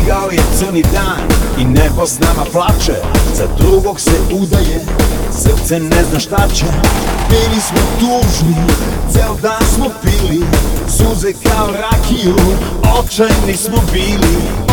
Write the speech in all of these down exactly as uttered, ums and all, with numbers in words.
Stigao je crni dan i nebo s nama plače, za drugog se udaje, srce ne zna šta će. Bili smo tužni, ceo dan smo pili, suze kao rakiju, očajni smo bili.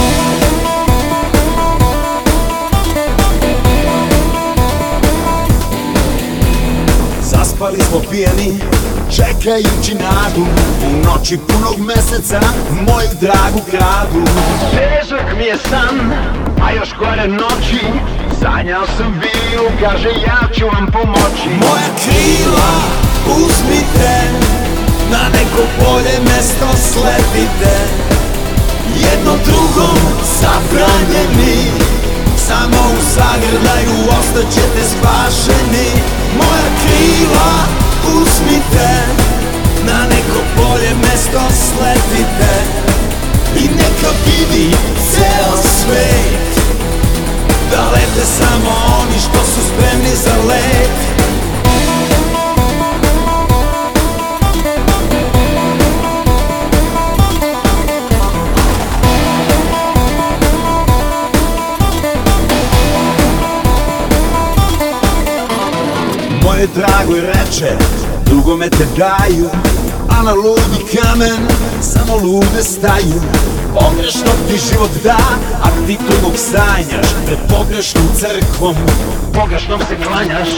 Zaspali smo pijani, čekajući nadu, u noći punog meseca moju dragu kradu. Težak mi je san, a još gore noći, sanjao sam vilu, kaže ja ću vam pomoći. Moja krila uzmite, na neko bolje mesto sletite, jedno drugom zabranjeni, samo u zagrljaju ostaćete spašeni. Moja krila uzmite, na neko bolje mesto sletite i neka vidi ceo svet da lete samo oni što su spremni za let. Moje dragoj reče, drugome te daju, a na ludi kamen samo lude staju. Pogrešno ti život da, a ti drugog sanjaš, pred pogrešnom crkvom Pogrešnom se klanjaš.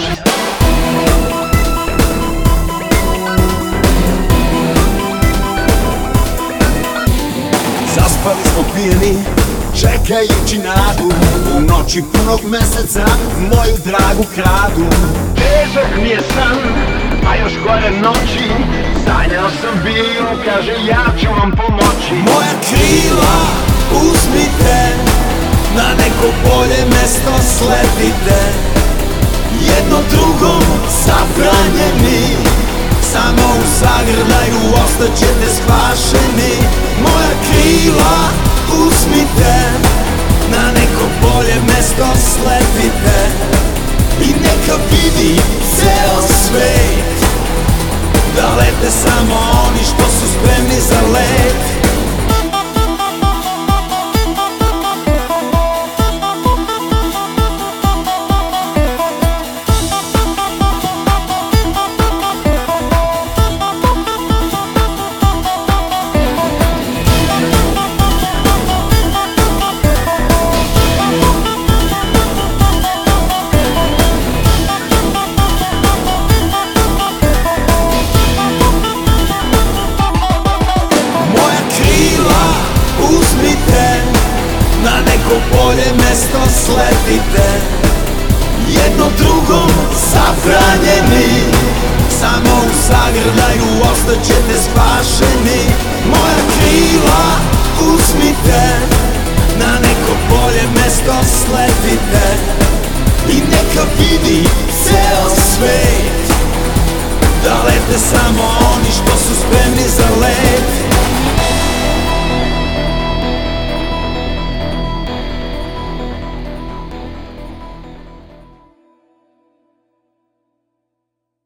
Zaspali smo pijani, čekajući nadu, u noći punog meseca moju dragu kradu. Težak mi je san, a još gore noći, sanjao sam vilu, kaže ja ću vam pomoći. Moja krila uzmite, na neko bolje mesto sletite, jedno drugom zabranjeni, samo u zagrljaju ostaćete spašeni. Moja krila uzmite, na neko bolje mesto sletite i neka vidi ceo svet da lete samo oni što su spremni za let. Na neko bolje mesto sletite, jedno drugom zabranjeni, samo u zagrljaju ostaćete spašeni. Moja krila uzmite,